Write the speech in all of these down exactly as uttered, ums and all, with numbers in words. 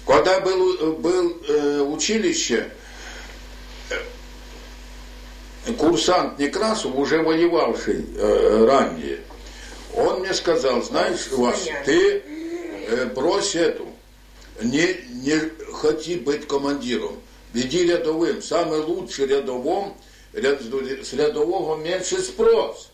Когда был, был э, училище, э, курсант Некрасов, уже воевавший э, ранее, он мне сказал, знаешь, Вась, ты э, брось эту, не, не хоти быть командиром, веди рядовым, самый лучший рядовым, ряд, с рядового меньше спрос.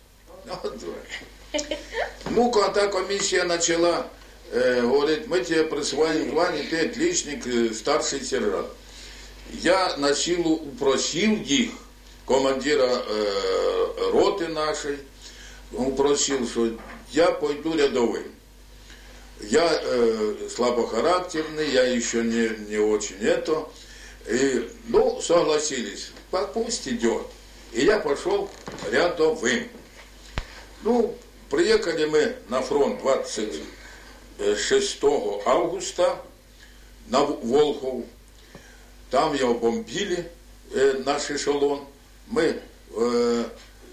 Ну, когда комиссия начала, э, говорит, мы тебе присваиваем звание, ты отличник, старший сержант. Я на силу упросил их, командира э, роты нашей, упросил, что я пойду рядовым. Я э, слабохарактерный, я еще не, не очень это. И, ну, согласились, пусть идет. И я пошел рядовым. Ну, приехали мы на фронт двадцать шестого августа на Волхов. Там его бомбили, э, наш эшелон. Мы, э,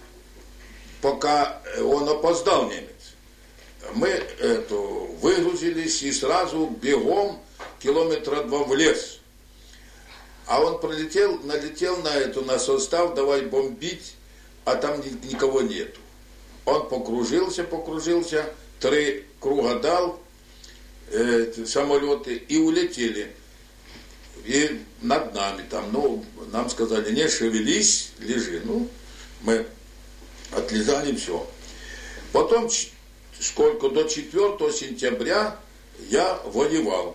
пока он опоздал, немец, мы это, выгрузились и сразу бегом километра два в лес. А он пролетел, налетел на эту, на состав, давай бомбить, а там никого нету. Он покружился, покружился, три круга дал, э, самолеты, и улетели. И над нами там, ну, нам сказали, не шевелись, лежи. Ну, мы отлежали, все. Потом, сколько, до четвёртого сентября я воевал.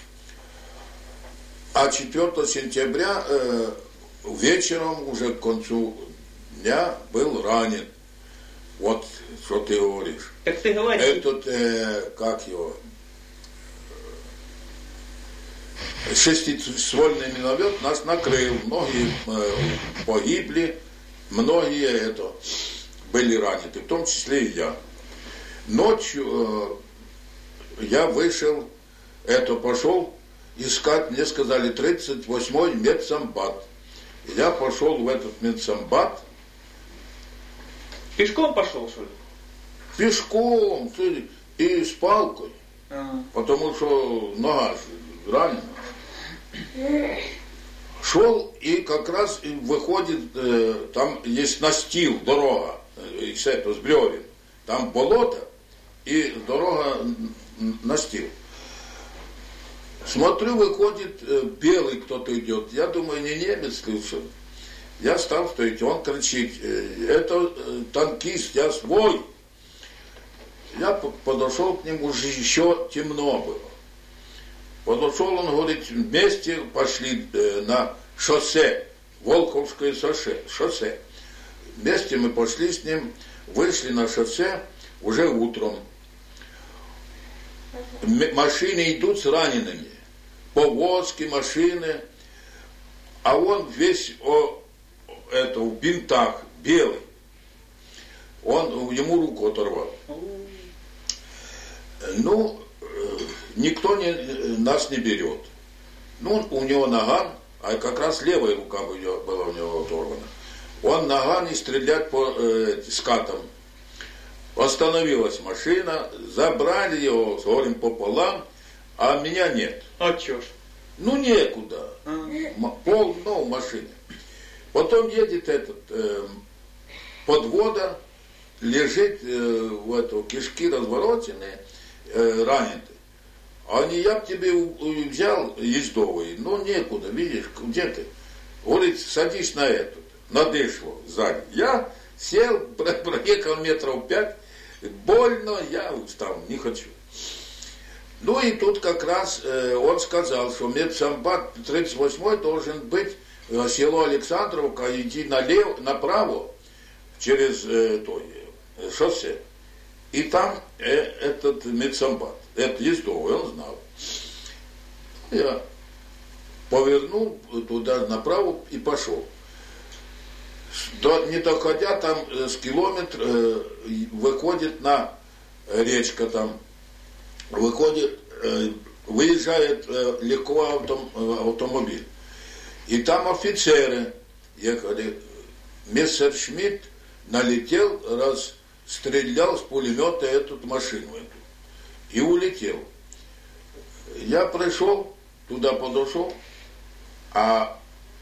А четвёртого сентября э, вечером, уже к концу дня, был ранен. Вот, что ты говоришь. Так ты говоришь. Этот, э, как его, шестиствольный миномет нас накрыл. Многие э, погибли, многие это, были ранены, в том числе и я. Ночью э, я вышел, это пошел искать, мне сказали, тридцать восьмой медсамбат. Я пошел в этот медсамбат. Пешком пошел, что ли? Пешком, и с палкой. Ага. Потому что нога ранена. Шел, и как раз выходит, э, там есть настил, дорога, э, с этого, с бревен. Там болото, и дорога настил. Смотрю, выходит, э, белый кто-то идет. Я думаю, не немец ли что? Я стал стоять, он кричит, э, это э, танкист, я свой. Я подошел к нему, уже еще темно было. Подошел, он говорит, вместе пошли э, на шоссе, Волховское шоссе, шоссе. Вместе мы пошли с ним, вышли на шоссе уже утром. М- машины идут с ранеными, повозки, машины, а он весь о, это, в бинтах, белый. Он ему руку оторвал. Ну, никто не, нас не берет. Ну, у него наган, а как раз левая рука была у него оторвана. Он наган и стрелять по э, скатам. Остановилась машина, забрали его с горем пополам, а меня нет. А чё ж? Ну, некуда. А. Пол, ну, в машине. Потом едет этот э, подвода, лежит э, в эту, кишки развороченные, э, раненый. А не я б тебе взял ездовый, ну некуда, видишь, где ты? Говорит, садись на этот, на дышло сзади. Я сел, проехал метров пять, больно, я устал, не хочу. Ну и тут как раз э, он сказал, что медсамбат тридцать восьмой должен быть э, село Александровка, идти налево, направо через э, то, э, шоссе. И там э, этот медсамбат, это ездовый, он знал. Я повернул туда направо и пошел. До, не доходя там э, с километра, э, выходит на э, речка там, выходит, э, выезжает э, легковой автом, э, автомобиль. И там офицеры ехали. Мессершмитт налетел, расстрелял с пулемета эту машину эту, и улетел. Я пришел, туда подошел, а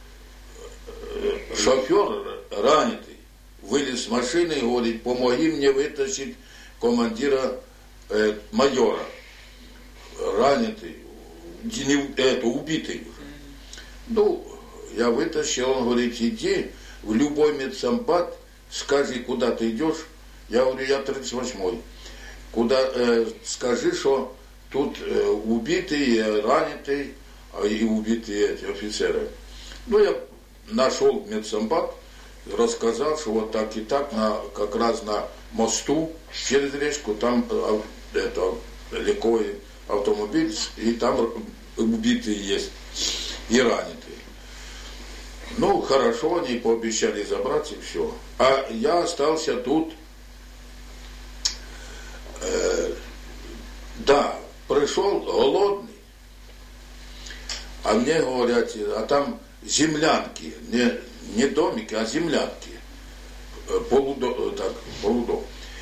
шофер ранитый вылез с машины и говорит: помоги мне вытащить командира э, майора. Ранитый, не, это, убитый уже. Ну, я вытащил, он говорит: иди в любой медсамбат, скажи, куда ты идешь. Я говорю: я тридцать восьмой. Куда, э, скажи, что тут э, убитые, ранитые и убитые эти офицеры. Ну, я нашел медсамбат, рассказал, что вот так и так, на, как раз на мосту через речку, там э, это, легковый автомобиль, и там убитые есть, и ранитые. Ну, хорошо, они пообещали забрать, и все. А я остался тут. Э, да, пришел голодный, а мне говорят, а там землянки, не, не домики, а землянки, полудом, так, полудом.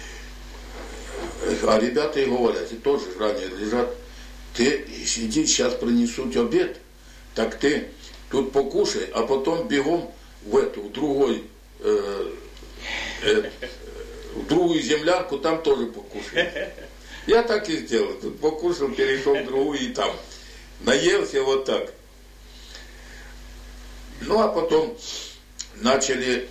А ребята и говорят, и тоже ранее лежат: ты иди, сейчас принесут обед, так ты тут покушай, а потом бегом в эту, в другой, э, э, в другую землянку, там тоже покушай. Я так и сделал, тут покушал, перешел в другую и там наелся вот так. Ну, а потом начали,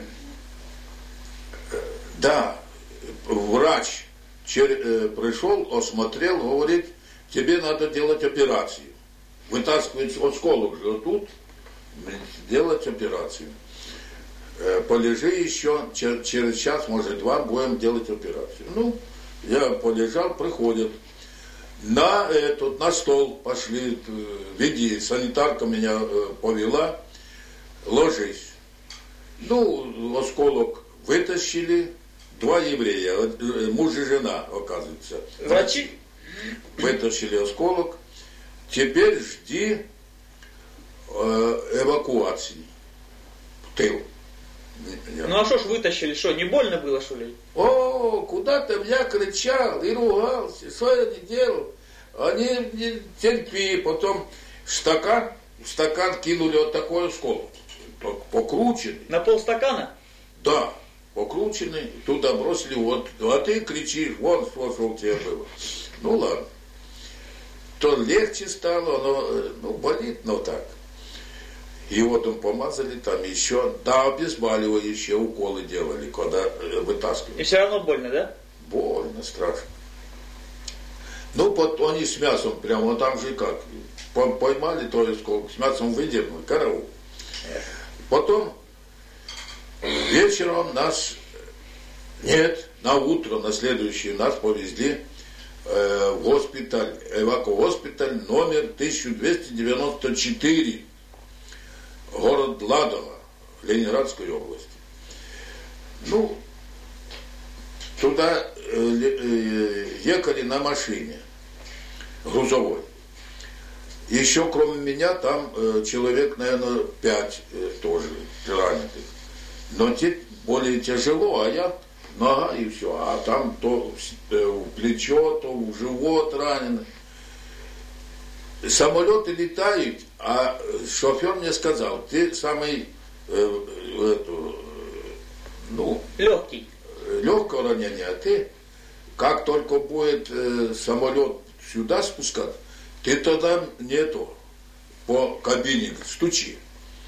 да, врач пришел, осмотрел, говорит: тебе надо делать операцию. Вытаскивать осколок же тут, делать операцию. Полежи еще, через час, может два, будем делать операцию. Ну, я полежал, приходят. На этот, на стол пошли, веди, санитарка меня повела, ложись. Ну, осколок вытащили, два еврея, муж и жена, оказывается. Врачи? Вытащили осколок. Теперь жди э, эвакуации в тыл. Ну а что ж вытащили, что, не больно было, что ли? О, куда-то я кричал и ругался, что я не делал. Они не терпи, потом стакан, в стакан кинули вот такой осколок, покрученный. На полстакана? Да, покрученный, туда бросили, вот, а ты кричишь, вон что, что у тебя было. Ну ладно. То легче стало, но, ну, болит, но так. И вот он помазали там еще, да, обезболивающие уколы делали, когда вытаскивали. И все равно больно, да? Больно, страшно. Ну, вот они с мясом прямо, там же как, поймали то осколок, с мясом выдернули, караул. Потом вечером нас, нет, на утро, на следующее нас повезли э, в госпиталь, эвакогоспиталь номер тысяча двести девяносто четыре. Город Ладово, Ленинградской области. Ну, туда ехали на машине грузовой. Еще кроме меня там человек, наверное, пять тоже раненых. Но те более тяжело, а я нога и все. А там то в плечо, то в живот ранены. Самолеты летают, а шофер мне сказал: ты самый э, эту, ну, легкий. Легкое ранение, а ты, как только будет э, самолет сюда спускаться, ты тогда нету по кабине стучи.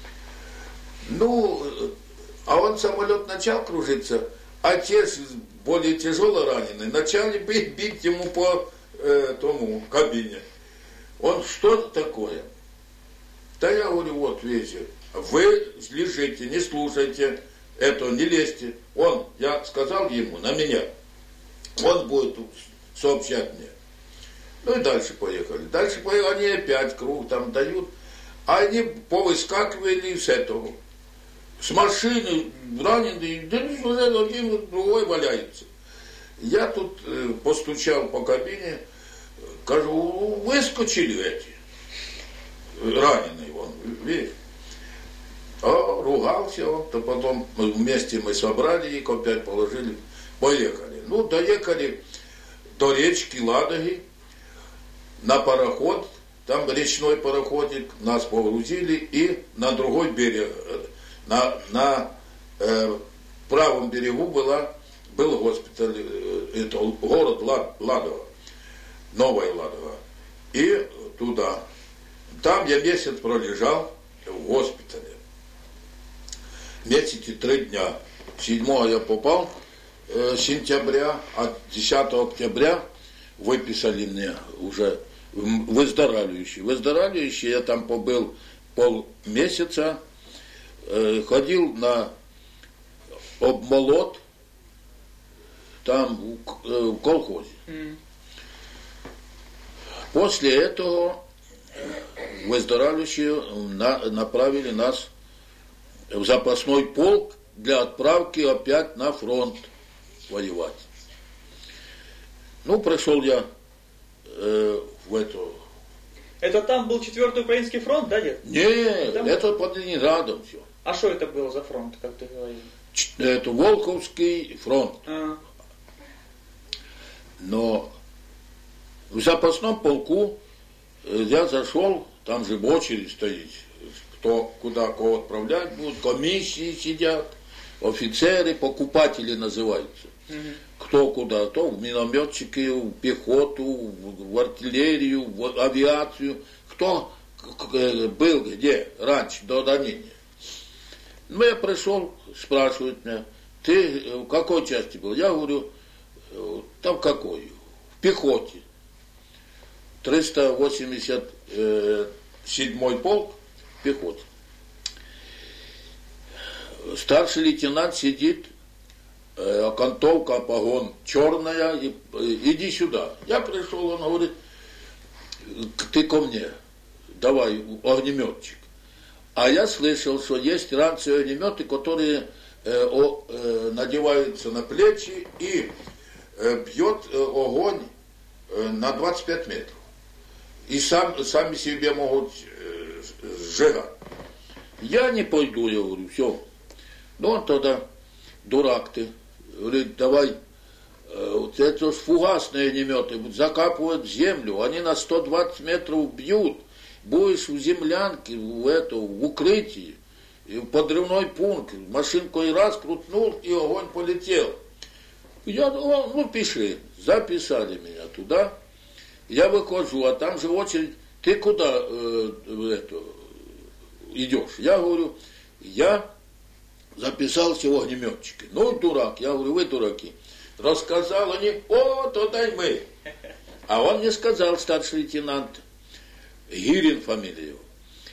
Ну, а он самолет начал кружиться, а те более тяжело раненые начали бить, бить ему по э, тому кабине. Он: что такое? Да я говорю: вот видите, вы лежите, не слушайте, это не лезьте. Он, я сказал ему, на меня, он будет сообщать мне. Ну и дальше поехали. Дальше поехали, они опять круг там дают, а они повыскакивали с этого, с машины, раненые, да уже один другой валяется. Я тут э, постучал по кабине, кажу: выскочили эти, раненые, вон, видишь. А ругался он, то потом вместе мы собрали их, опять положили, поехали. Ну, доехали до речки Ладоги, на пароход там речной пароходик, нас погрузили и на другой берег, на, на э, правом берегу была, был госпиталь, э, это город Ладога, Новая Ладога. И туда. Там я месяц пролежал в госпитале. Месяц и три дня. седьмого я попал, э, сентября, а десятого октября выписали мне уже выздоравливающий. Выздоравливающий я там побыл полмесяца, э, ходил на обмолот, там в, э, в колхозе. Mm. После этого выздоравливающие на, направили нас в запасной полк для отправки опять на фронт воевать. Ну, пришел я э, в эту... Это там был четвертый украинский фронт, да, дед? Нет, там... это под Ленинградом все. А что это было за фронт, как ты говорил? Ч- это Волховский фронт. А. Но в запасном полку я зашел, там же в очередь стоит, кто куда кого отправлять будут, комиссии сидят, офицеры, покупатели называются. Угу. Кто куда, то в минометчики, в пехоту, в артиллерию, в авиацию, кто был где раньше, до ранения. Ну, я пришел, спрашивают меня, ты в какой части был? Я говорю, там какой? В пехоте. триста восемьдесят седьмой полк в пехоте. Старший лейтенант сидит, окантовка, погон черная, и, иди сюда. Я пришел, он говорит, ты ко мне, давай, огнеметчик. А я слышал, что есть ранцы огнеметы, которые э, о, э, надеваются на плечи и э, бьет э, огонь э, на двадцать пять метров. И сам, сами себе могут э, сжигать. Я не пойду, я говорю, все. Ну, он тогда, дурак ты, говорит, давай, э, вот это фугасные огнеметы, закапывают в землю, они на сто двадцать метров бьют, будешь в землянке, в, эту, в укрытии, и в подрывной пункт, машинку и раз крутнул, и огонь полетел. Я думал, ну, пиши, записали меня туда, я выхожу, а там же очередь, ты куда э, это, идешь? Я говорю, я записался в огнеметчики. Ну, дурак, я говорю, вы дураки. Рассказал они, о, туда и мы. А он мне сказал, старший лейтенант, Гирин фамилия его,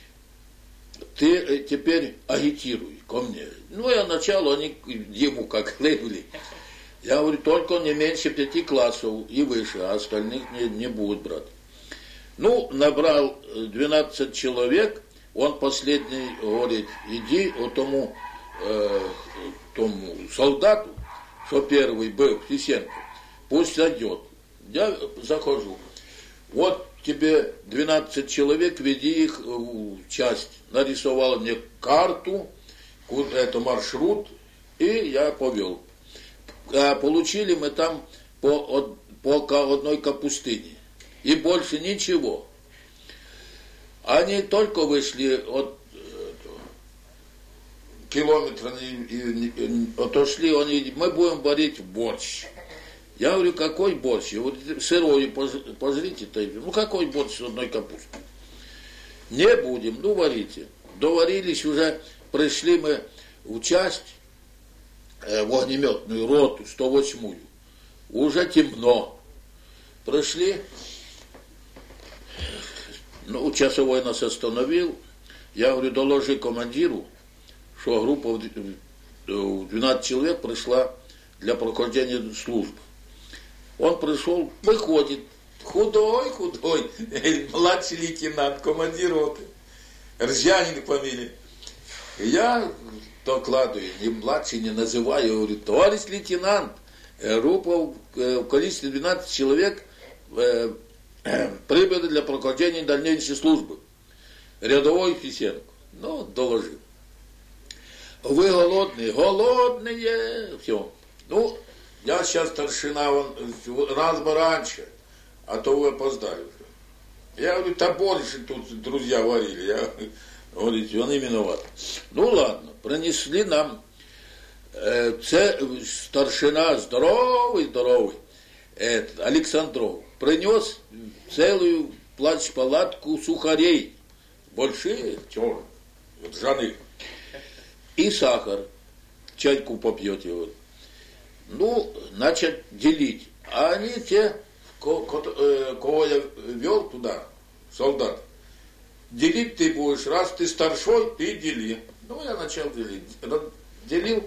ты теперь агитируй ко мне. Ну, я начал, они ему как лыбли. Я говорю, только не меньше пяти классов и выше, а остальных не, не будет брать. Ну, набрал двенадцать человек, он последний говорит, иди вот тому, э, тому солдату, что первый был, Фисенко, пусть зайдет. Я захожу. Вот тебе двенадцать человек, веди их в часть. Нарисовал мне карту, это маршрут, и я повел. А получили мы там по, по одной капустыне. И больше ничего. Они только вышли от километра, отошли, они, мы будем варить борщ. Я говорю, какой борщ? Я говорю, сырой пожрите-то. Ну, какой борщ с одной капустой? Не будем, ну, варите. Доварились уже, пришли мы в часть, э, в огнеметную роту, сто восьмую. Уже темно. Пришли, ну, часовой нас остановил. Я говорю, доложи командиру, что группа в двенадцать человек пришла для прохождения службы. Он пришел, выходит, худой, худой, младший лейтенант, командир роты, Ржанин фамилия. Я докладываю, ни младший не называю, говорю, товарищ лейтенант, группа в количестве двенадцать человек прибыли для прохождения дальнейшей службы. Рядовой Фисенко. Ну, доложил. Вы голодные? Голодные. Все. Ну, я сейчас старшина, он, раз бы раньше, а то вы опоздали уже. Я говорю, да больше тут друзья варили. Я, говорите, он и виноват. Ну ладно, принесли нам э, це, старшина здоровый, здоровый, это, Александров, принес целую плащ-палатку сухарей. Большие, черные, вот жаны. И сахар. Чайку попьете. Вот. Ну, начать делить. А они те, кого я вел туда, солдат, делить ты будешь, раз ты старшой, ты дели. Ну, я начал делить. Делил.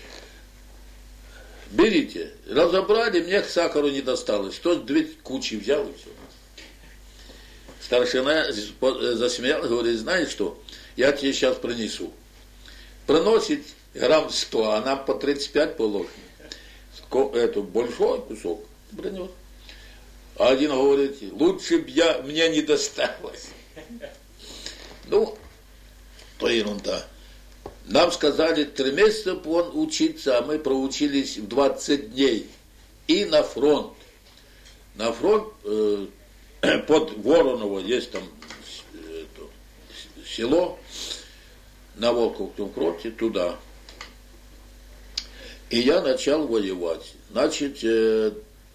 Берите. Разобрали, мне к сахару не досталось. То две кучи взял и все. Старшина засмеялась, говорит, знаешь что, я тебе сейчас принесу. Приносит грамм сто, а нам по тридцать пять положено. Это большой кусок принес. А один говорит, лучше б я, мне не досталось. Ну, то ерунда. Нам сказали, три месяца он учиться, а мы проучились в двадцать дней. И на фронт. На фронт э, под Вороново есть там это, село на Волковском фронте, туда. И я начал воевать. Значит, э,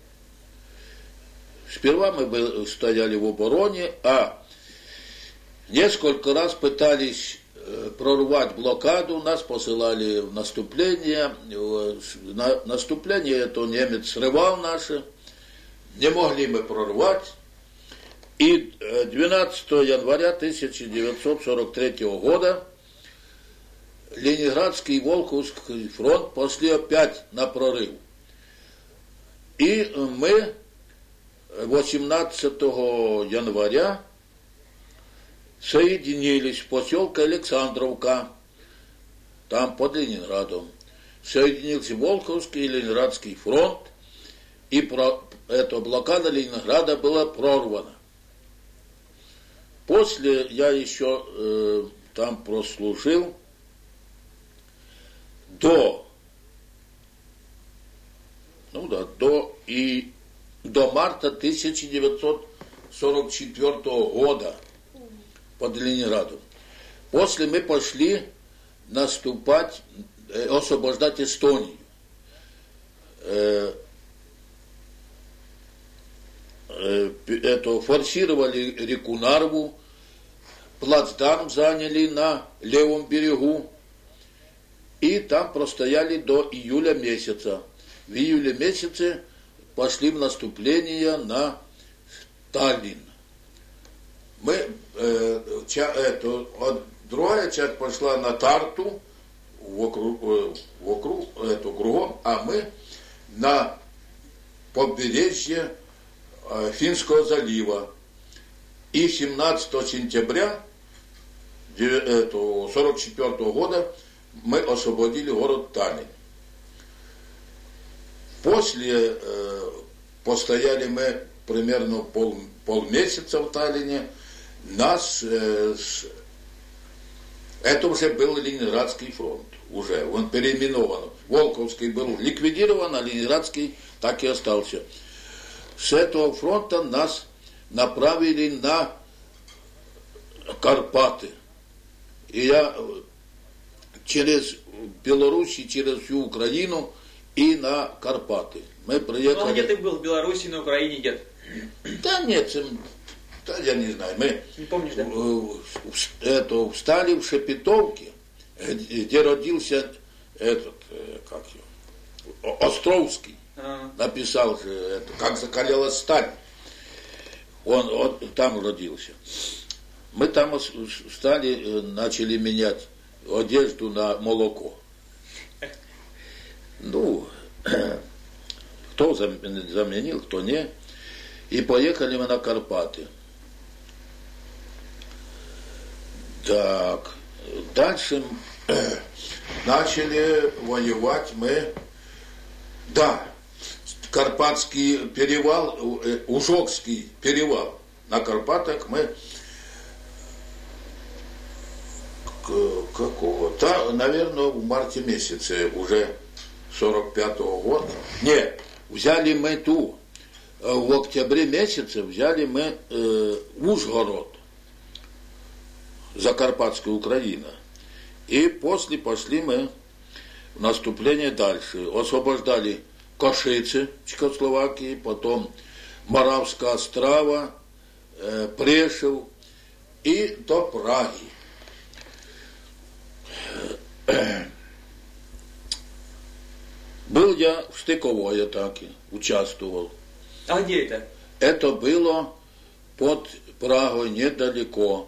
сперва мы были, стояли в обороне, а несколько раз пытались э, прорвать блокаду, нас посылали в наступление. На, наступление это немец срывал наше, не могли мы прорвать. И двенадцатого января тысяча девятьсот сорок третьего года Ленинградский и Волховский фронт пошли опять на прорыв. И мы восемнадцатого января соединились в поселке Александровка, там под Ленинградом. Соединился Волховский и Ленинградский фронт, и про, эта блокада Ленинграда была прорвана. После я еще э, там прослужил до, ну да, до, и, до марта тысяча девятьсот сорок четвёртого года под Ленинградом. После мы пошли наступать, э, освобождать Эстонию. Э, Это, форсировали реку Нарву, плацдарм заняли на левом берегу, и там простояли до июля месяца. В июле месяце пошли в наступление на Таллин. Мы, э, ча, это, другая часть пошла на Тарту, вокруг, э, вокруг это, кругом, а мы на побережье Финского залива. И семнадцатого сентября сорок четвёртого года мы освободили город Таллин. После э, постояли мы примерно пол, полмесяца в Таллине. Нас э, с, это уже был Ленинградский фронт. Уже он переименован. Волховский был ликвидирован, а Ленинградский так и остался. С этого фронта нас направили на Карпаты. И я через Беларусь, через всю Украину и на Карпаты. Мы приехали... Ну, а где ты был? В Беларуси, на Украине, где-то? Да нет, да, я не знаю. Мы не помнишь, да? Это, встали в Шепетовке, где родился этот, как его, Островский. А. Написал же это, как закалялась сталь. Он, он там родился. Мы там стали, начали менять одежду на молоко. Ну, кто заменил, кто не. И поехали мы на Карпаты. Так, дальше начали воевать мы. Да, Карпатский перевал, Ужокский перевал. На Карпатах мы какого-то, наверное, в марте месяце уже сорок пятого года. Нет, взяли мы ту в октябре месяце взяли мы э, Ужгород, Закарпатская Украина. И после пошли мы в наступление дальше. Освобождали Кошицы, Чехословакии, потом Моравская Острава, э, Прешев и до Праги. Был я в штыковой атаке, участвовал. А где это? Это было под Прагой, недалеко.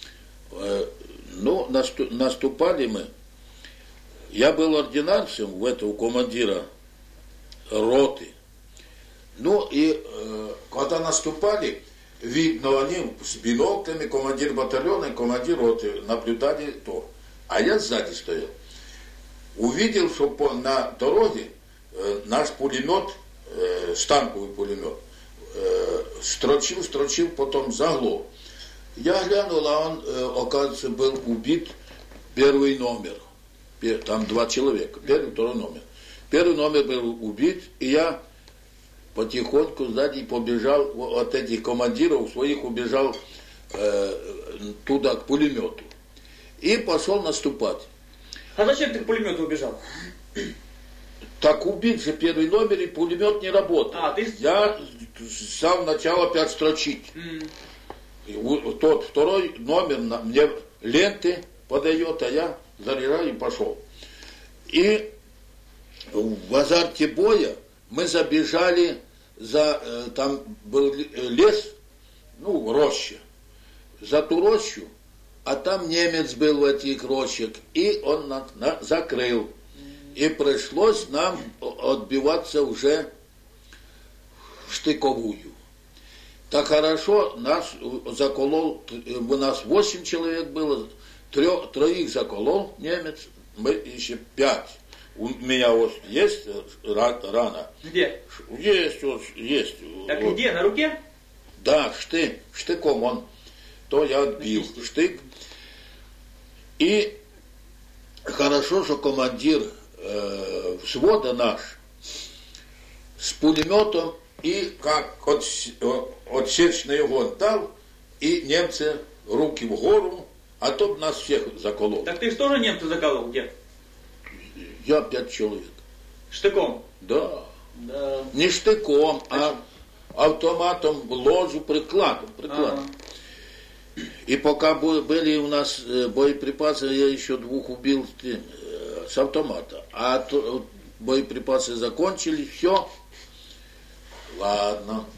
Ну, наступали мы. Я был ординарцем в этого командира роты. Ну и э, когда наступали, видно, они с биноклями, командир батальона и командир роты наблюдали то. А я сзади стоял. Увидел, что по, на дороге э, наш пулемет, э, станковый пулемет, э, строчил, строчил, потом заглох. Я глянул, а он, э, оказывается, был убит, первый номер. Там два человека, первый, второй номер. Первый номер был убит, и я потихоньку сзади побежал, от этих командиров своих убежал э, туда, к пулемету. И пошел наступать. А зачем ты к пулемету убежал? Так убить же первый номер, и пулемет не работал. А, ты... Я с самого начала опять строчить. Mm. И тот второй номер мне ленты подает, а я заряжаю и пошел. И в азарте боя мы забежали за, там был лес, ну, роща, за ту рощу, а там немец был в этих рощах, и он на, на, закрыл. И пришлось нам отбиваться уже в штыковую. Так хорошо, нас заколол, у нас восемь человек было, трех, троих заколол немец, мы еще пять. У меня вот есть рана. Где? Есть, вот, есть. Так вот. Где, на руке? Да, штык, штыком он, то я отбил штык. И хорошо, что командир э, взвода наш с пулеметом и как от, отсечный огонь дал, и немцы руки в гору, а то бы нас всех заколол. Так ты же тоже немца заколол, где? Я пять человек. Штыком? Да. Да. Не штыком, а автоматом в ложу, прикладом. прикладом. А-а. И пока были у нас боеприпасы, я еще двух убил с автомата. А то, боеприпасы закончились, все. Ладно.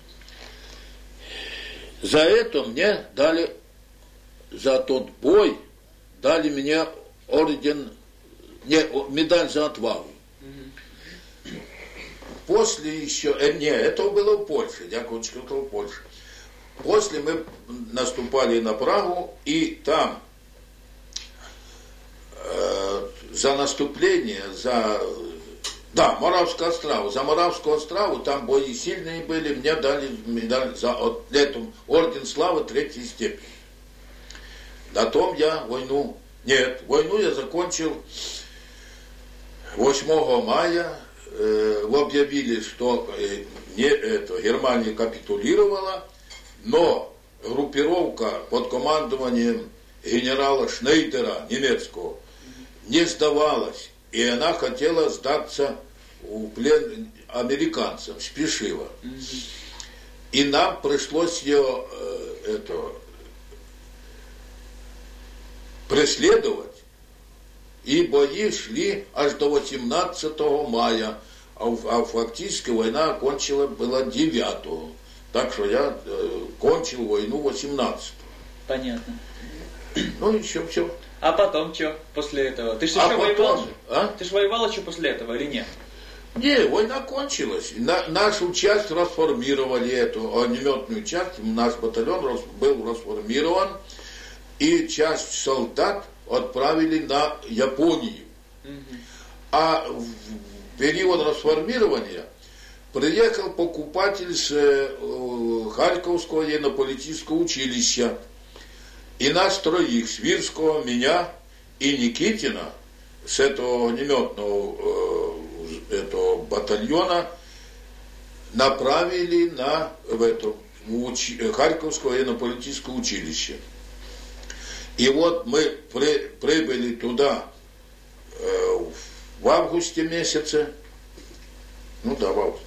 За это мне дали, за тот бой, дали мне орден, не, медаль за отвагу. Угу. После еще, э, не, это было в Польше, я кончил в Польше. После мы наступали на Прагу, и там э, за наступление, за... Да, Моравская Острова. За Моравскую Острову там бои сильные были, мне дали медаль за эту, орден славы третьей степени. На том я войну... Нет, войну я закончил восьмого мая. Э, объявили, что э, не, это, Германия капитулировала, но группировка под командованием генерала Шнейдера, немецкого, не сдавалась. И она хотела сдаться в плен американцам, спешила. Mm-hmm. И нам пришлось ее э, это, преследовать. И бои шли аж до восемнадцатого мая. А, а фактически война окончила была девятого. Так что я э, кончил войну восемнадцатого. Понятно. Ну и все, все. А потом что после этого? Ты же а еще потом, воевал? А? Ты же воевал еще после этого или нет? Не, война кончилась. На, нашу часть расформировали, эту огнеметную часть, наш батальон рас, был расформирован, и часть солдат отправили на Японию. Угу. А в период расформирования приехал покупатель с э, Харьковского военно-политического училища. И нас троих, Свирского, меня и Никитина, с этого огнеметного э, этого батальона, направили на в это, в уч... Харьковское военно-политическое училище. И вот мы при... прибыли туда э, в августе месяце, ну да, в августе,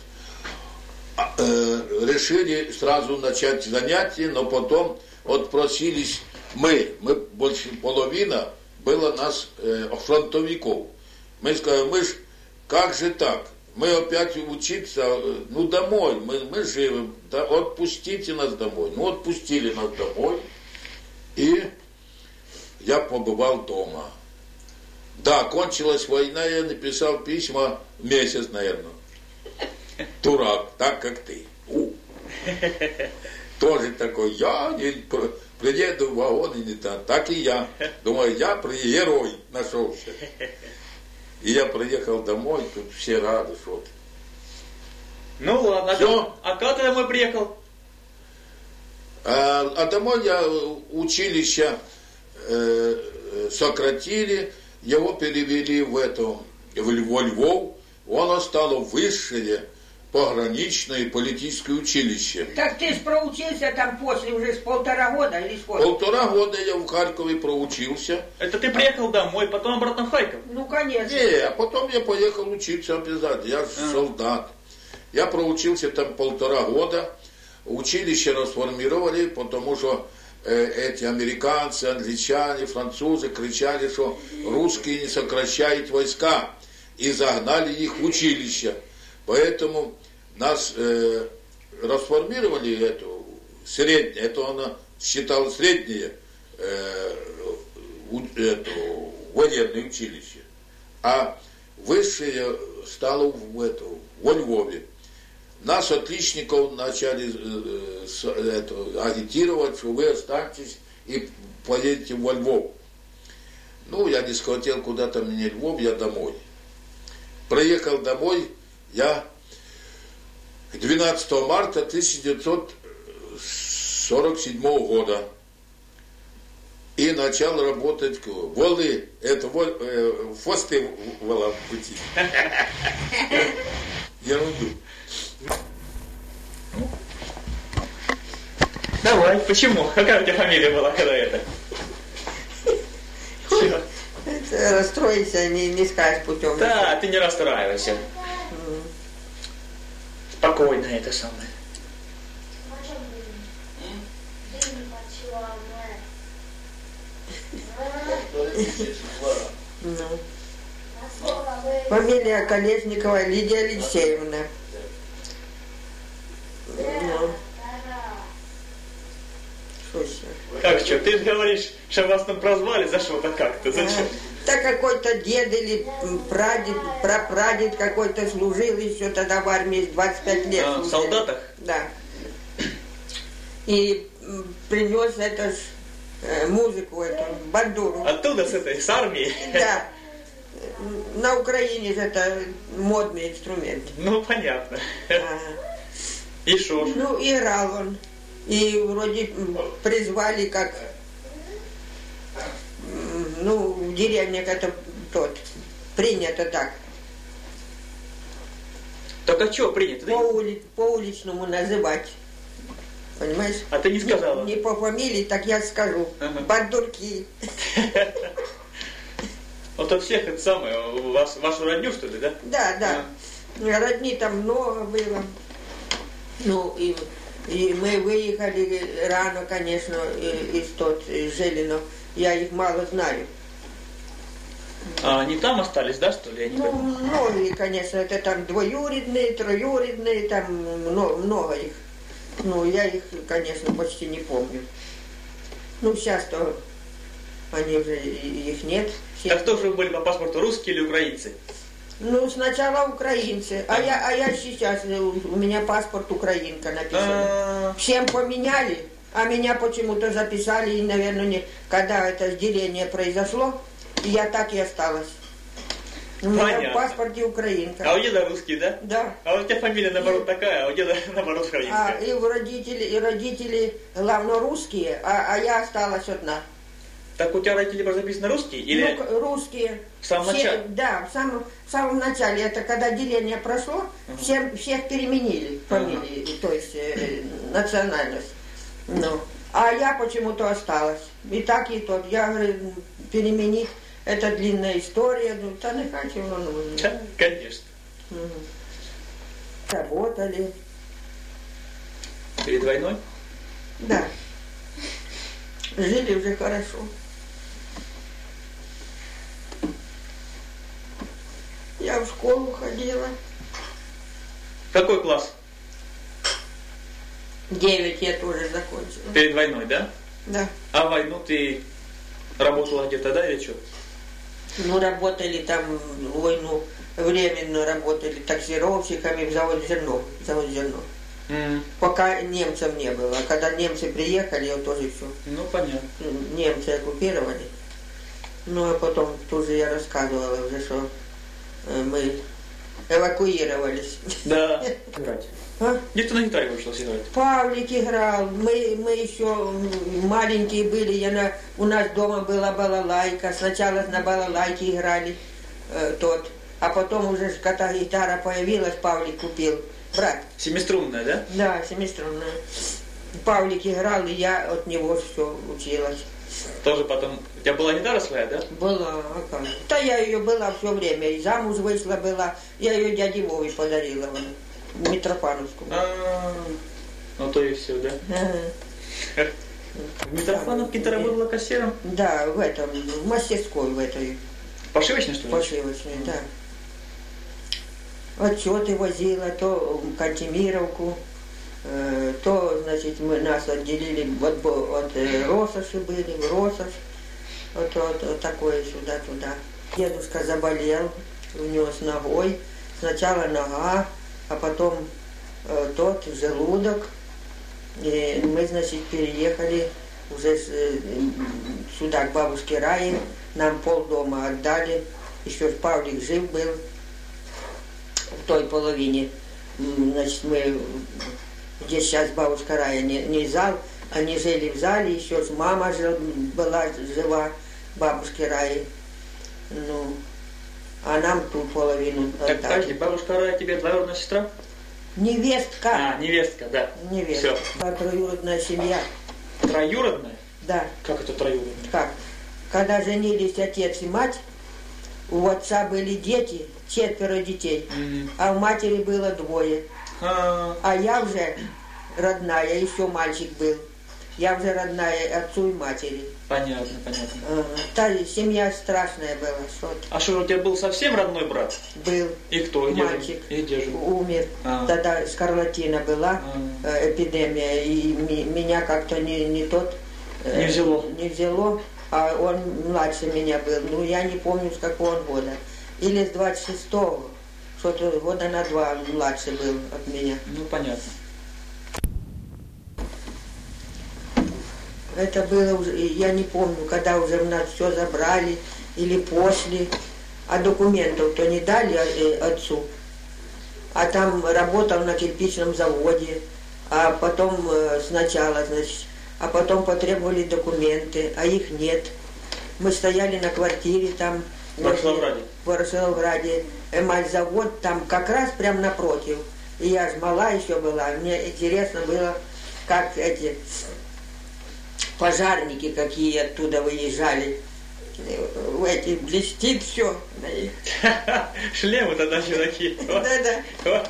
э, решили сразу начать занятия, но потом отпросились мы, мы больше половина было нас э, фронтовиков. Мы сказали, мы ж, как же так? Мы опять учиться, ну домой, мы, мы живем, да, отпустите нас домой. Ну отпустили нас домой, и я побывал дома. Да, кончилась война, я написал письма месяц, наверное. Дурак, так как ты. У. Тоже такой, я не приеду в вагон и не так, так и я. Думаю, я герой нашелся. И я приехал домой, тут все рады, что ты. Ну ладно, Всё. А как ты домой приехал? А, а домой я училище э, сократили, его перевели в эту, в Львов, он стало высшее пограничное политическое училище. Так ты ж проучился там после уже с полтора года или сколько? Полтора года я в Харькове проучился. Это ты приехал домой, потом обратно в Харьков? Ну, конечно. Не, а потом я поехал учиться обязательно. Я же А. солдат. Я проучился там полтора года. Училище расформировали, потому что э, эти американцы, англичане, французы кричали, что русские не сокращают войска. И загнали их в училище. Поэтому нас э, расформировали эту среднее, это она считала среднее э, у, эту, военное училище. А высшее стало в, эту, во Львове. Нас, отличников, начали э, с, это, агитировать, что вы останетесь и поедете во Львов. Ну, я не схватил куда-то мне Львов, я домой. Приехал домой я двенадцатого марта тысяча девятьсот сорок седьмого года. И начал работать волы, это воль, э, фосты вола пути. Ерунду. Давай, почему? Какая у тебя фамилия была, когда это? Чё? Это расстроиться не, не скажешь путем. Да, ты не расстраивайся. М. Спокойно это самое. Ну. Фамилия Колесникова Лидия Алексеевна. Ну. Что еще? Как что? Ты же говоришь, что вас там прозвали, за что-то как-то, зачем? Да какой-то дед или прадед, прапрадед какой-то служил еще тогда в армии, двадцать пять лет. А, в солдатах? Да. И принес это ж, э, музыку, эту, бандуру. Оттуда, с этой, с армии? Да. На Украине же это модный инструмент. Ну, понятно. А, И шо ж? ну, играл он. И вроде призвали как, ну, в деревне это тот, принято так. Так а что принято? По, ули, по уличному называть. Понимаешь? А ты не сказала? Не, не по фамилии, так я скажу. Ага. Бандурки. Вот от всех это самое, у вас, вашу родню, что ли, да? Да, да. Родни там много было. Ну, и, и мы выехали рано, конечно, из тот, из Желина. Я их мало знаю. А они там остались, да, что ли? Я не Ну, понимаю. многие, конечно, это там двоюродные, троюродные, там много, много их. Ну, я их, конечно, почти не помню. Ну, сейчас-то они уже, их нет. Все. Так кто же вы были по паспорту, русские или украинцы? Ну, сначала украинцы, а я, а я сейчас, у меня паспорт украинка написан. А, Всем поменяли, а меня почему-то записали, и, наверное, не, когда это деление произошло, и я так и осталась. У меня Понятно. в паспорте украинка. а у деда русский, да? Да. А у тебя фамилия наоборот такая, а у деда наоборот А, украинская. и у родителей, и родители, главное, русские, а, а я осталась одна. Так у тебя родители просто записаны русские? Или... Ну, русские. В самом все, начале? Да, в самом, в самом начале. Это когда деление прошло, uh-huh. всем, всех переменили фамилии, uh-huh. то есть э, национальность. Ну. А я почему-то осталась. И так, и тот. Я говорю, переменить, это длинная история. Ну, то не хочу, ну, да, конечно. Угу. Работали. Перед войной? Да. Жили уже хорошо. Я в школу ходила. Какой класс? Девять я тоже закончила. Перед войной, да? Да. А войну ты работала где-то, да, или что? Ну, работали там войну, временно работали таксировщиками в завод зерно. Завод зерно. Mm. Пока немцев не было. А когда немцы приехали, я тоже все. Ну, понятно. Немцы оккупировали. Ну, а потом тоже я рассказывала уже, что мы эвакуировались. Да. Играть. А? Где ты на гитаре учился играть? Павлик играл. Мы, мы еще маленькие были. Я на, у нас дома была балалайка. Сначала на балалайке играли э, тот. А потом уже, когда гитара появилась, Павлик купил. Брат. Семиструнная, да? Да, семиструнная. Павлик играл, и я от него все училась. Тоже потом... У тебя была гитара своя, да? Была, а как? Да я ее была все время. И замуж вышла была. Я ее дяде Вове подарила. Митрофановскому. А, ну то и все, да? Ага. В Митрофановке ты работала кассиром? Да, в этом, в мастерской в этой. Пошивочной, что ли? Пошивочной, да. Отчеты возила, то Кантемировку, э, то, значит, мы нас отделили от, от э, Росоши были, в Росош, вот, вот, вот такое сюда-туда. Дедушка заболел, у него с ногой, сначала нога, а потом э, тот желудок. И мы, значит, переехали уже с, э, сюда, к бабушке Рае, нам полдома отдали, еще Павлик жив был. В той половине, значит, мы, где сейчас бабушка Рая, не, не зал, они жили в зале, еще мама жил, была жива, бабушки Раи. Ну, а нам ту половину отдали. Так, подожди, бабушка Рая тебе двоюродная сестра? Невестка. А, невестка, да. Невестка. Все. Троюродная семья. Троюродная? Да. Как это троюродная? Как? Когда женились отец и мать, у отца были дети, четверо детей, mm-hmm. а у матери было двое. А, а я уже родная, еще мальчик был. Я уже родная отцу и матери. Понятно, понятно. Ага. Та семья страшная была. Что-то. А что, у тебя был совсем родной брат? Был. И кто? И мальчик. И где же? Умер. А. Тогда скарлатина была, а. эпидемия, и меня как-то не, не тот... Не взяло. Не взяло. А он младше меня был. Ну, я не помню, с какого он года. Или с двадцать шестого. Что-то года на два младше был от меня. Ну, понятно. Это было уже, я не помню, когда уже у нас все забрали, или после. А документов-то не дали отцу. А там работал на кирпичном заводе. А потом сначала, значит... А потом потребовали документы, а их нет. Мы стояли на квартире там. В Ворошиловграде? В Ворошиловграде. Эмаль-завод там как раз прям напротив. И я ж мала еще была. Мне интересно было, как эти пожарники, какие оттуда выезжали. Эти блестит все. Шлемы тогда еще такие. Да-да.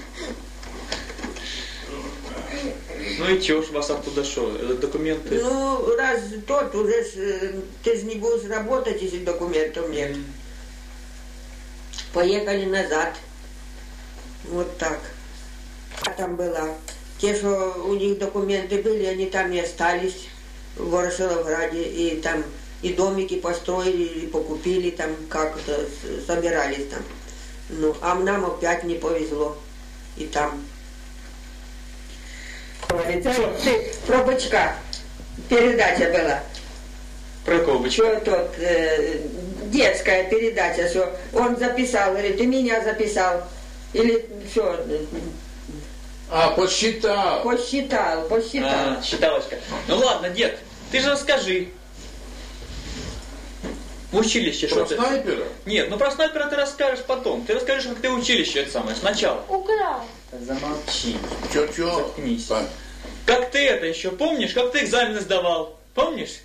Ну и чего ж вас оттуда шел? Документы? Ну, раз тот уже, ты же не будешь работать, если документов нет. Mm. Поехали назад. Вот так. А там была. Те, что у них документы были, они там и остались в Ворошиловграде. И там и домики построили, и покупили там, как-то собирались там. Ну, а нам опять не повезло. И там... Ты, про бычка передача была. Про какого бычка? Тот, э, детская передача, что он записал, говорит, ты меня записал. Или что? А, посчитал. Посчитал, посчитал. А, считалочка. Ну ладно, дед, ты же расскажи. В училище Про что снайпера? ты... Нет, ну про снайпера ты расскажешь потом. Ты расскажешь, как ты в училище это самое, сначала. Украл. Замолчи. Чё-чё? Заткнись. Пань. Как ты это еще помнишь? Как ты экзамены сдавал? Помнишь?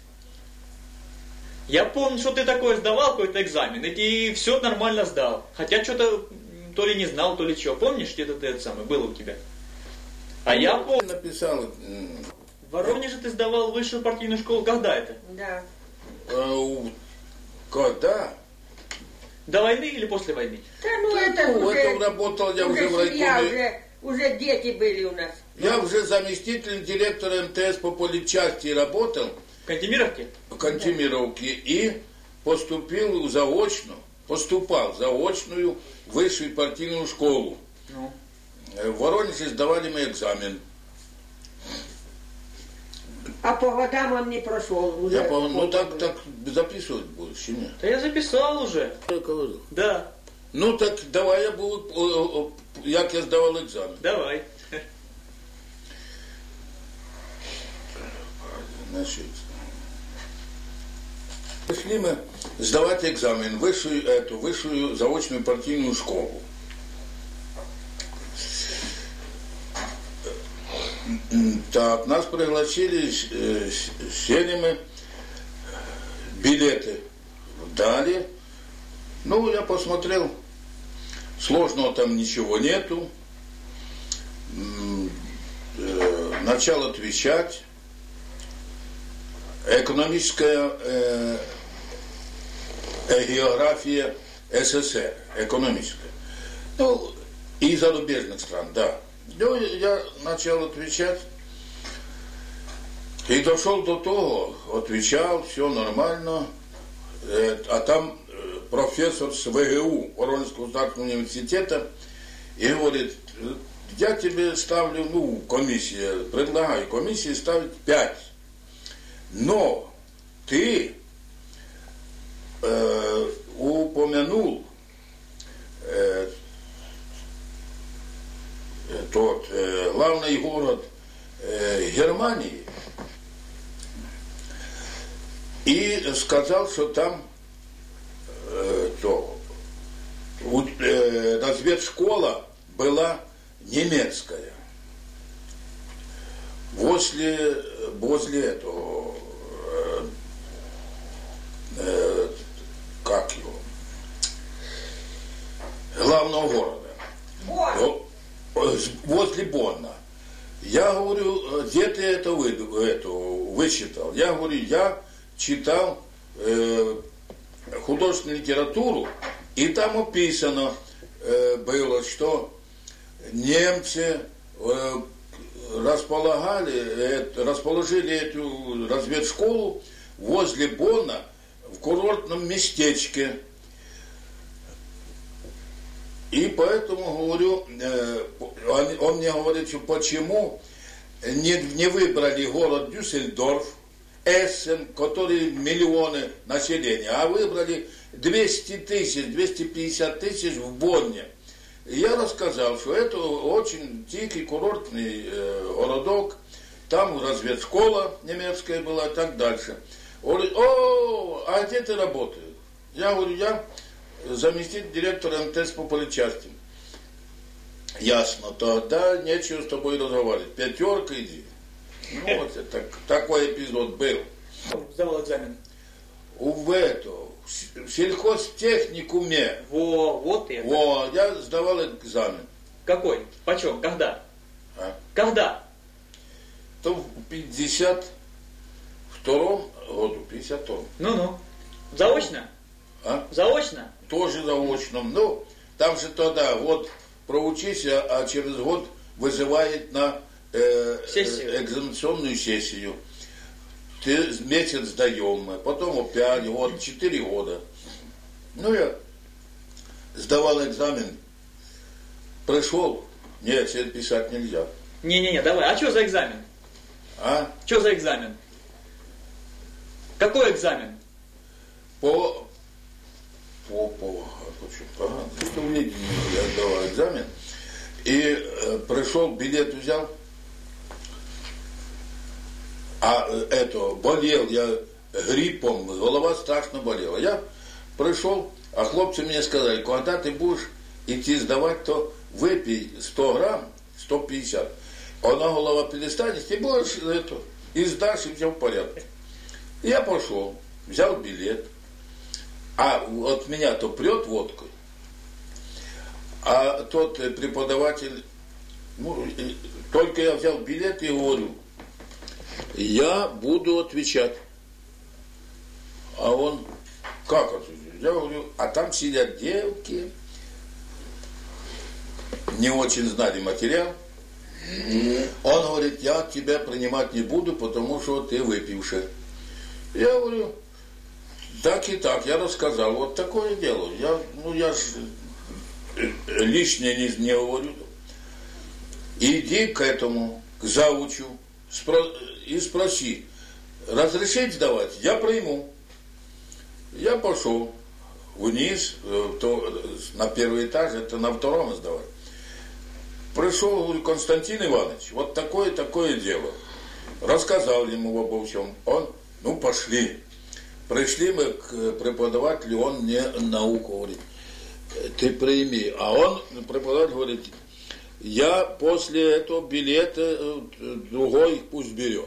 Я помню, что ты такое сдавал, какой-то экзамен, и все нормально сдал. Хотя что-то то ли не знал, то ли что. Помнишь, где-то ты это самое было у тебя? А я помню. Написал. В Воронеже ты сдавал высшую партийную школу. Когда это? Да. Э, когда? До войны или после войны? Да, ну это Ну, уже... это работал я уже, уже в семья, райкоме. уже, уже дети были у нас. Я уже заместителем директора эм тэ эс по политчасти работал В Кантемировке? в Кантемировке и поступил заочно, поступал в заочную высшую партийную школу. Ну. В Воронеже сдавали мы экзамен. А по годам он не прошел. Уже Я помню, ну так, полгода. так записывать будешь, или нет? Да я записал уже. Я говорю. Да, Ну так давай я буду, о, о, як я сдавал экзамен. давай. Значит, пришли мы сдавать экзамен в высшую, эту, высшую заочную партийную школу. Так, нас пригласили, э, сели мы, билеты дали. Ну, я посмотрел, сложного там ничего нету. М, э, начал отвечать. Экономическая э, э, география эс эс эс эр, экономическая. Ну, и зарубежных стран, да. Ну, я начал отвечать. И дошел до того, отвечал, все нормально. Э, а там э, профессор с вэ гэ у, Воронежского государственного университета, и говорит, я тебе ставлю, ну, комиссия, предлагаю комиссии ставить пять. Но ты э, упомянул э, тот э, главный город э, Германии и сказал, что там э, то, у, э, разведшкола была немецкая. Возле, возле этого, э, э, как его, главного города. Бонн. Возле Бонна. Я говорю, где ты это, вы, это вычитал? Я говорю, я читал э, художественную литературу, и там описано э, было, что немцы э, располагали, э, расположили эту разведшколу возле Бонна в курортном местечке. И поэтому, говорю, э, он, он мне говорит, что почему не, не выбрали город Дюссельдорф, Эссен, который миллионы населения, а выбрали двести тысяч, двести пятьдесят тысяч в Бонне. И я рассказал, что это очень дикий курортный э, городок, там разведшкола немецкая была и так дальше. Он говорит, о, а где ты работаешь? Я говорю, я заместитель директора эм тэ эс по политчасти. Ясно, тогда нечего с тобой разговаривать. Пятерка иди. Ну вот, это, такой эпизод был. Сдавал экзамен. В эту, в сельхозтехникуме. Во, вот это. Во, я сдавал экзамен. Какой? Почем? Когда? А? Когда? То в пятьдесят втором году, пятьдесят втором. Ну-ну. Заочно? А? Заочно? Тоже заочном. Ну, там же тогда, вот, проучись, а, а через год вызывает на э, Сессию. экзаменационную сессию. Ты месяц сдаем мы, потом опять год, четыре года. Ну, я сдавал экзамен, пришел, нет, себе писать нельзя. Не-не-не, давай. А что за экзамен? А? Что за экзамен? Какой экзамен? По... По... По... По... По... Я сдавал экзамен. И э, пришел, билет взял. А э, это, болел я гриппом, голова страшно болела. Я пришел, а хлопцы мне сказали, когда ты будешь идти сдавать, то выпей сто грамм, сто пятьдесят. Она голова перестанет, и будешь это, и сдашь, и все в порядке. Я пошел, взял билет, а от меня то прет водкой, а тот преподаватель, ну, только я взял билет и говорю, я буду отвечать. А он, как отвечать? Я говорю, а там сидят девки, не очень знали материал. Он говорит, я тебя принимать не буду, потому что ты выпивший. Я говорю, так и так, я рассказал, вот такое дело. Я, ну, я ж лишнее не, не говорю. Иди к этому, к заучу, спро- и спроси, разрешить сдавать? Я приму. Я пошел вниз, то, на первый этаж, это на втором сдавать. Пришел, говорю, Константин Иванович, вот такое-такое дело. Рассказал ему обо всем. Он, ну, пошли. Пришли мы к преподавателю, он мне науку говорит, ты прими. А он, преподаватель, говорит, я после этого билета другой пусть берет.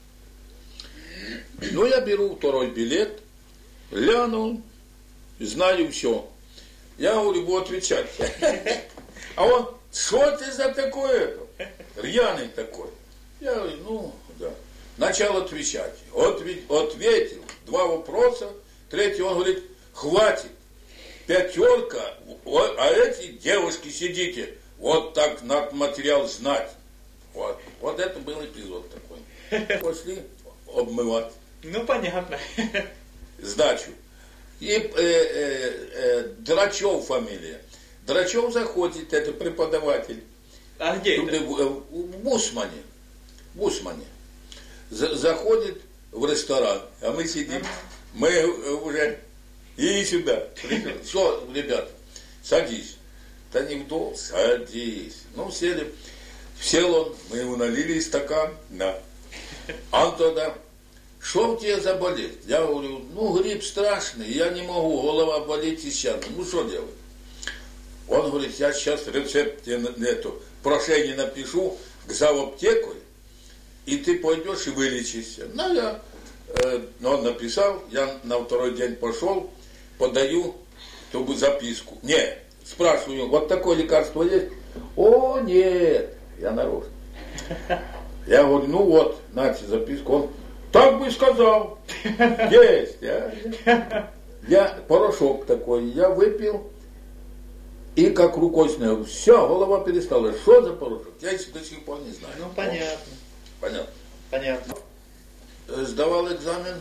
Ну, я беру второй билет, гляну, знаю все. Я говорю, буду отвечать. А он, что ты за такое? Рьяный такой. Я говорю, ну, да. Начал отвечать. Отве- ответил. Два вопроса. Третий, он говорит, хватит. Пятерка. Вот, а эти девушки сидите. Вот так надо материал знать. Вот. Вот это был эпизод такой. Пошли обмывать. Ну, понятно. Сдачу. И э, э, э, Драчев фамилия. Драчев заходит, это преподаватель. А где Туда, это? в, в Бусмане. В Бусмане. За, заходит в ресторан, а мы сидим. Ага. Мы уже и сюда. Что, ребята, садись. Да не вдол, садись. Ну, сели. Сел он, мы ему налили стакан. На. Он тогда, что у тебя за болезнь? Я говорю, ну, грипп страшный, я не могу, голова болит и сейчас. Ну, что делать? Он говорит, я сейчас рецепт тебе эту, прошение напишу к заваптеку, и ты пойдешь и вылечишься. Ну, я, э, он написал, я на второй день пошел, подаю, чтобы записку. Не, спрашиваю, вот такое лекарство есть? О, нет, я нарочно. Я говорю, ну вот, нате записку. Он, так бы и сказал. Есть. Я, я порошок такой, я выпил. И как рукой снял, все, голова перестала. Что за порошок? Я до сих пор не знаю. Ну, понятно. Понятно. Понятно. Сдавал экзамен.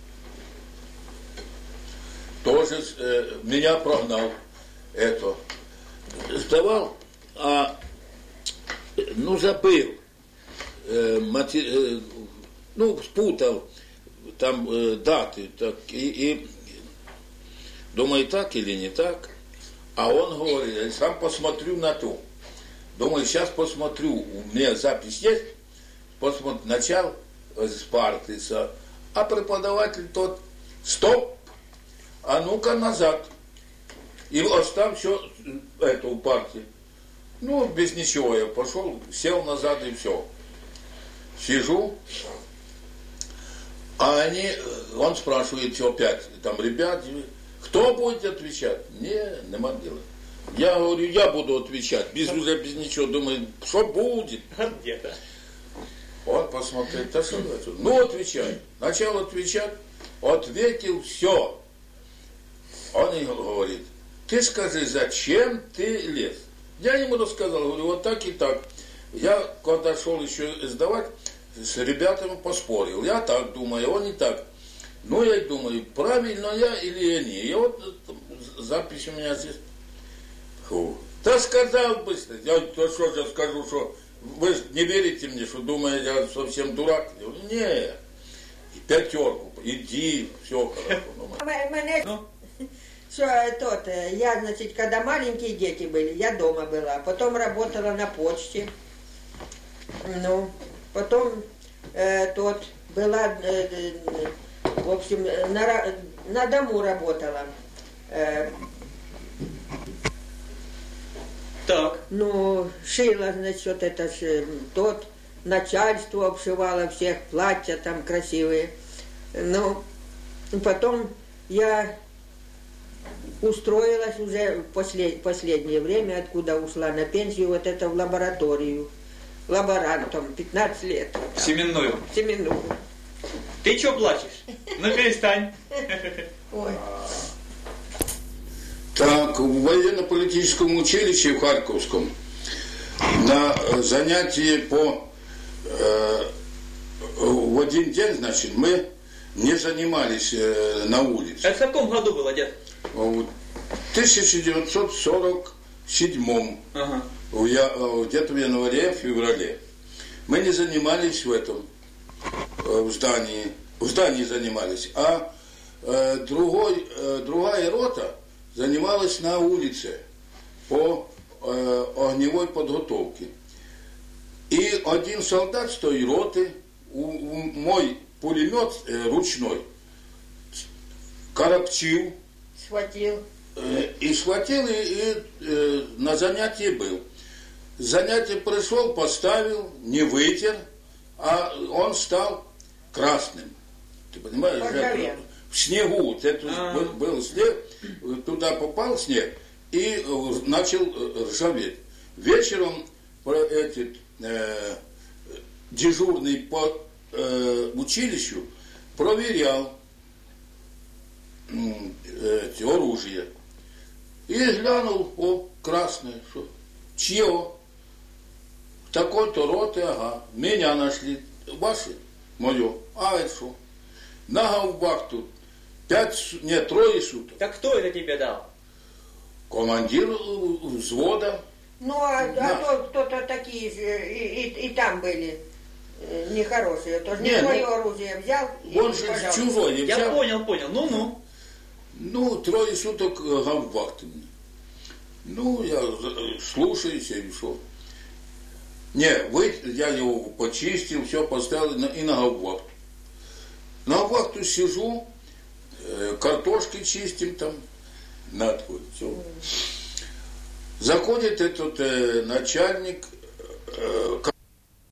Тоже э, меня прогнал. Это. Сдавал, а ну забыл. Э, мати, э, ну, спутал там э, даты. Так, и, и думаю, так или не так. А он говорит, я сам посмотрю на ту. Думаю, сейчас посмотрю, у меня запись есть, посмотрю, начал с парты, а преподаватель тот, стоп, а ну-ка назад. И оставь все это у парты. Ну, без ничего я пошел, сел назад и все. Сижу, а они, он спрашивает все опять, там, ребят, кто будет отвечать? Не, нема дела. Я говорю, я буду отвечать. Без уже без ничего. Думаю, что будет? Где-то. Он посмотрел, да что это? Ну, отвечай. Начал отвечать, ответил все. Он ему говорит, ты скажи, зачем ты лез? Я ему рассказал, говорю, вот так и так. Я, когда шел еще сдавать, с ребятами поспорил. Я так думаю, он не так. Ну, я думаю, правильно я или не. И вот запись у меня здесь. Фу. Да сказал быстро. Я то что же скажу, что вы не верите мне, что думаете, я совсем дурак. Я говорю, не. Пятерку, иди, все хорошо. Ну. Что тот, я, значит, когда маленькие дети были, я дома была. Потом работала на почте. Ну, потом э, тот была... Э, В общем, на, на дому работала. Э, Так. ну, шила, значит, это ж тот, начальство обшивало всех, платья там красивые. Ну, потом я устроилась уже в послед, последнее время, откуда ушла на пенсию, вот это в лабораторию. Лаборантом, пятнадцать лет. Там, Семенную. Семенную. Ты что плачешь? Ну перестань. Ой. Так, в военно-политическом училище в Харьковском на занятии по э, в один день, значит, мы не занимались э, на улице. Это в каком году было, дед? В тысяча девятьсот сорок седьмом, Ага. где-то в январе-феврале. Мы не занимались в этом, в здании, в здании занимались, а э, другой, э, другая рота занималась на улице по э, огневой подготовке. И один солдат с той роты, у, у, мой пулемет э, ручной, коробчил, Схватил. э, и схватил, и, и э, на занятии был. Занятие пришел, поставил, не вытер, а он стал красным. Ты понимаешь? Это, в снегу. Вот это был, был снег, туда попал снег и начал ржаветь. Вечером этот, э, дежурный по э, училищу проверял э, эти, оружие. И глянул, о, красное, что? Чье? Такой-то роты, ага. Меня нашли. Ваши? Мое. А это что? На гаубах тут пять, нет, трое суток. Так кто это тебе дал? Командир взвода. Ну, а, а то, кто-то такие же, и, и, и там были э, нехорошие. Тоже не, не свое ну, оружие взял. Он и, же пожалуйста. чужое взял. Я понял, понял. Ну-ну. Ну, трое суток гаубах. Ну, я слушаюсь и что. Не, вы, я его почистил, все поставил и на гаубах. На вахту сижу, э, картошки чистим там, надо, все. Заходит этот э, начальник, э,